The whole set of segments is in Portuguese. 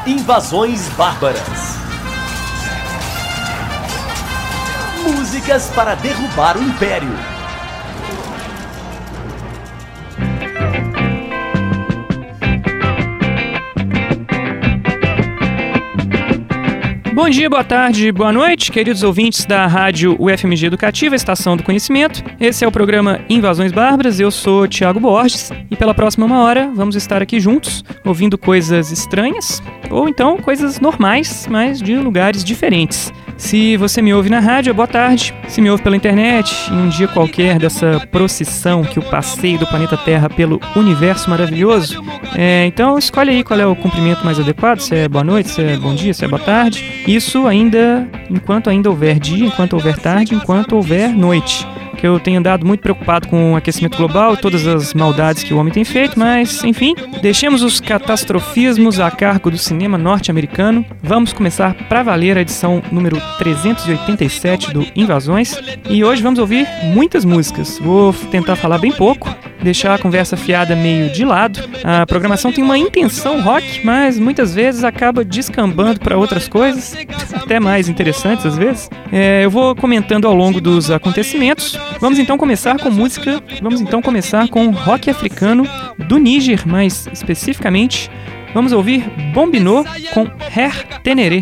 Invasões Bárbaras. Músicas para derrubar o Império. Bom dia, boa tarde, boa noite, queridos ouvintes da Rádio UFMG Educativa, Estação do Conhecimento. Esse é o programa Invasões Bárbaras, eu sou Thiago Borges e pela próxima uma hora vamos estar aqui juntos, ouvindo coisas estranhas ou então coisas normais, mas de lugares diferentes. Se você me ouve na rádio, boa tarde. Se me ouve pela internet, em um dia qualquer dessa procissão que eu passei do planeta Terra pelo universo maravilhoso, então escolhe aí qual é o cumprimento mais adequado, se é boa noite, se é bom dia, se é boa tarde. Isso enquanto ainda houver dia, enquanto houver tarde, enquanto houver noite. Que eu tenho andado muito preocupado com o aquecimento global e todas as maldades que o homem tem feito, mas, enfim, deixemos os catastrofismos a cargo do cinema norte-americano. Vamos começar pra valer a edição número 387 do Invasões, e hoje vamos ouvir muitas músicas. Vou tentar falar bem pouco, deixar a conversa fiada meio de lado. A programação tem uma intenção rock, mas muitas vezes acaba descambando para outras coisas, até mais interessantes às vezes. Eu vou comentando ao longo dos acontecimentos. Vamos então começar com rock africano do Níger, mais especificamente, vamos ouvir Bombino com Her Ténéré.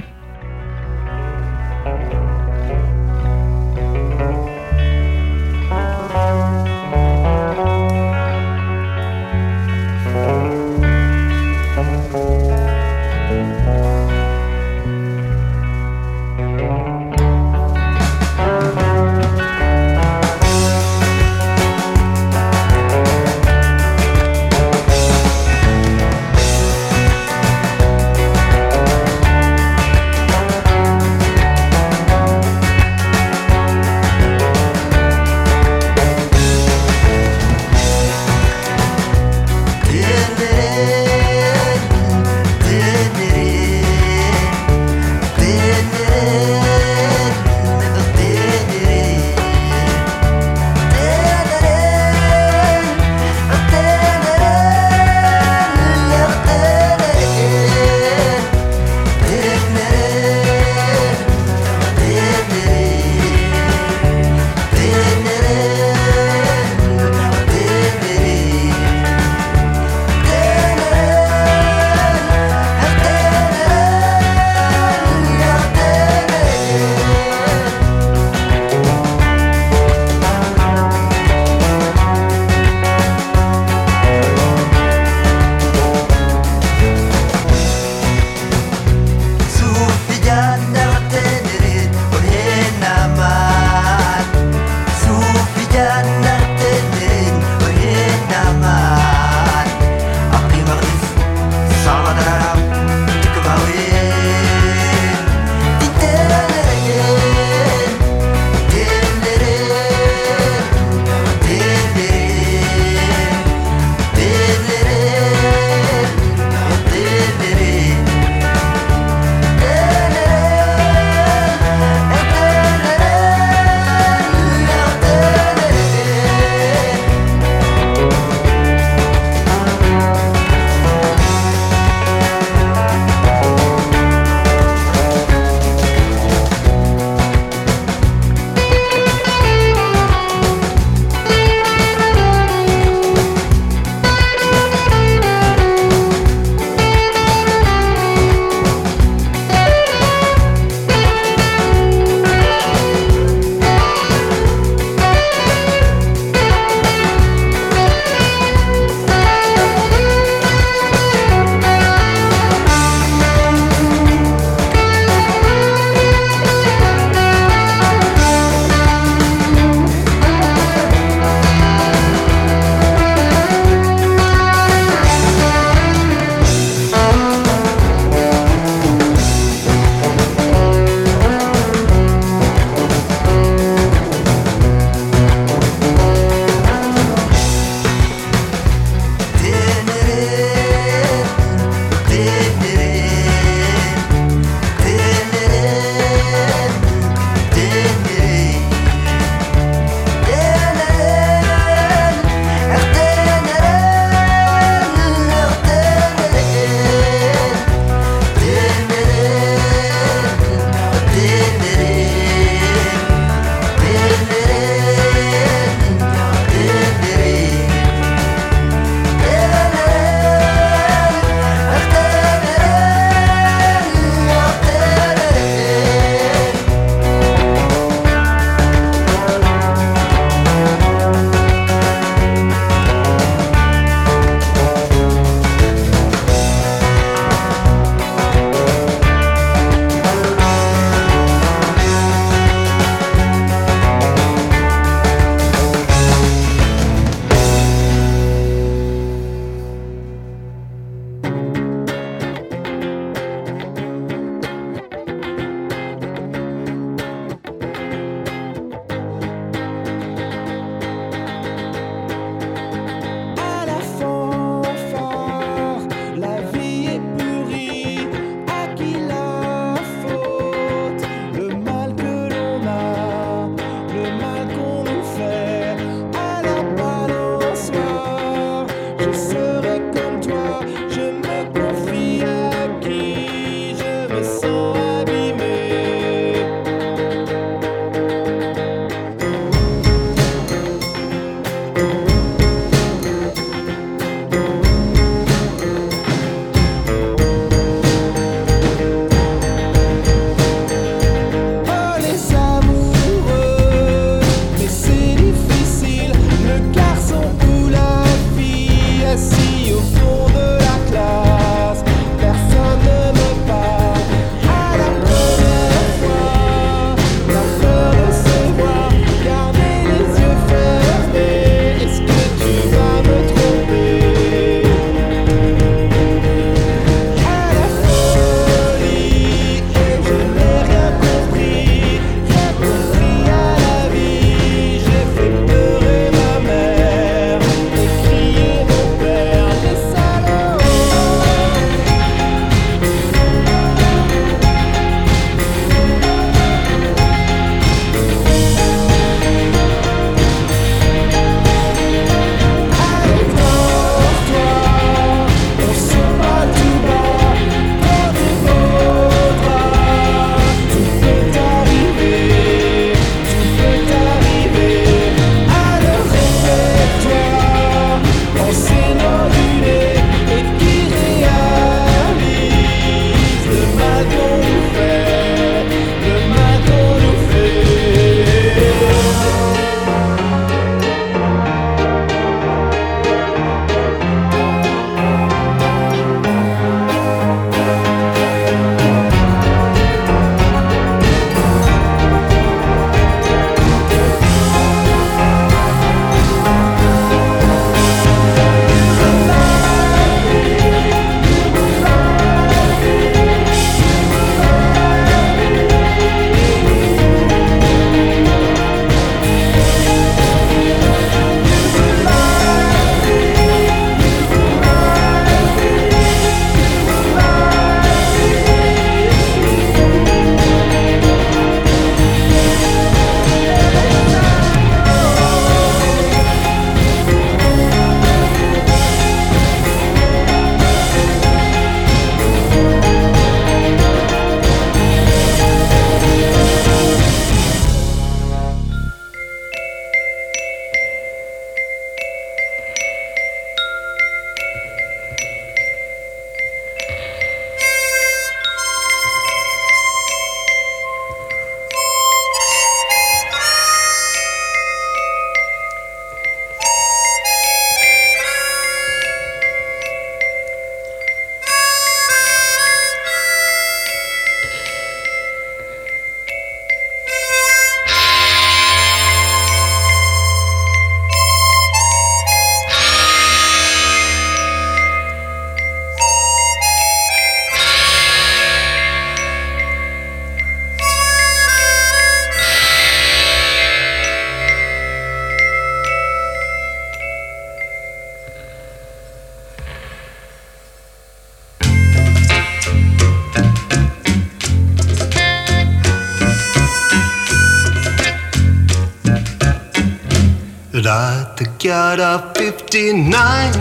रात 11:59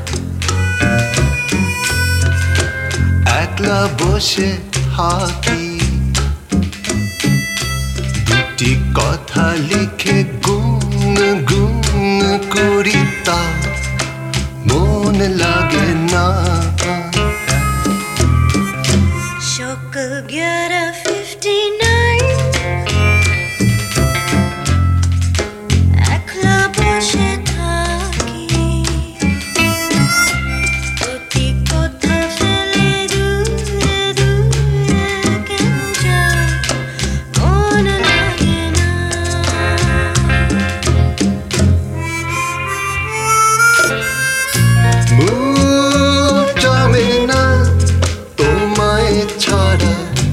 একলা বসে থাকি দুটি কথা লিখে গুন গুন করি তা মন লাগে না সকাল 11:59 একলা বসে থাকি দুটি কথা ফেলে দূরে দূরে কেন যায় মন লাগে না মুখ জমে না তোমায় ছাড়া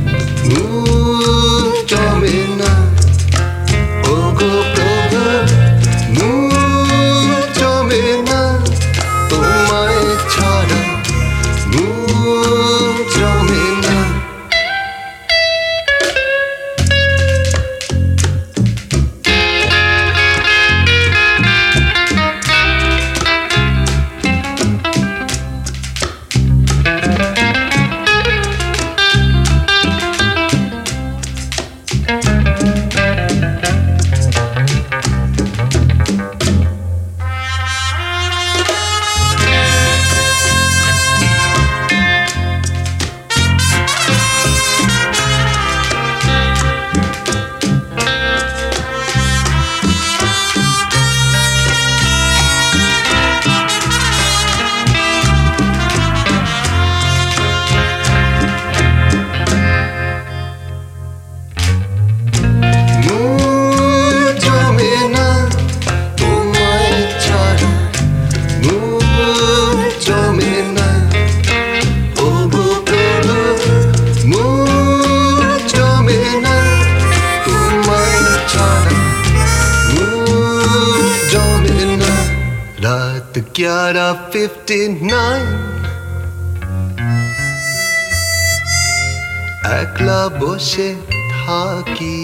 মুখ জমে না ওগো প্রভু মুখ জমে না তোমায় ছাড়া মুখ জমে না रात 11:59 একলা বসে থাকি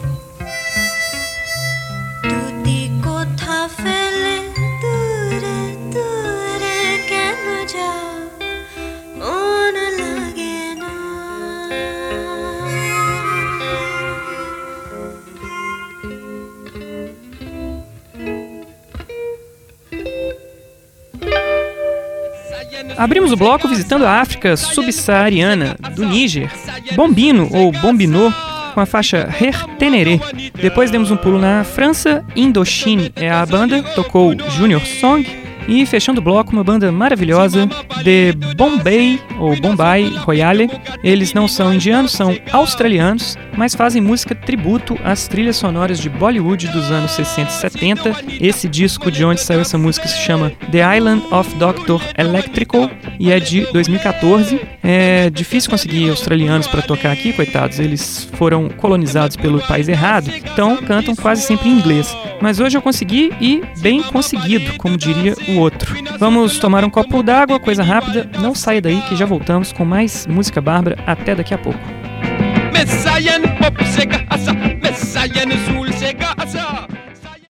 দুটি কথা ফেলে দূরে দূরে কেন যাও মন লাগে না Abrimos o bloco visitando a África subsaariana, do Níger, Bombino ou Bombinô, com a faixa Her Ténéré. Depois demos um pulo na França, Indochine é a banda, tocou Junior Song. E fechando o bloco, uma banda maravilhosa, de Bombay, ou Bombay Royale. Eles não são indianos, são australianos, mas fazem música tributo às trilhas sonoras de Bollywood dos anos 60 e 70. Esse disco de onde saiu essa música se chama The Island of Dr. Electrical e é de 2014. É difícil conseguir australianos para tocar aqui, coitados, eles foram colonizados pelo país errado, então cantam quase sempre em inglês. Mas hoje eu consegui e bem conseguido, como diria o outro. Vamos tomar um copo d'água, coisa rápida, não saia daí que já voltamos com mais música bárbara, até daqui a pouco.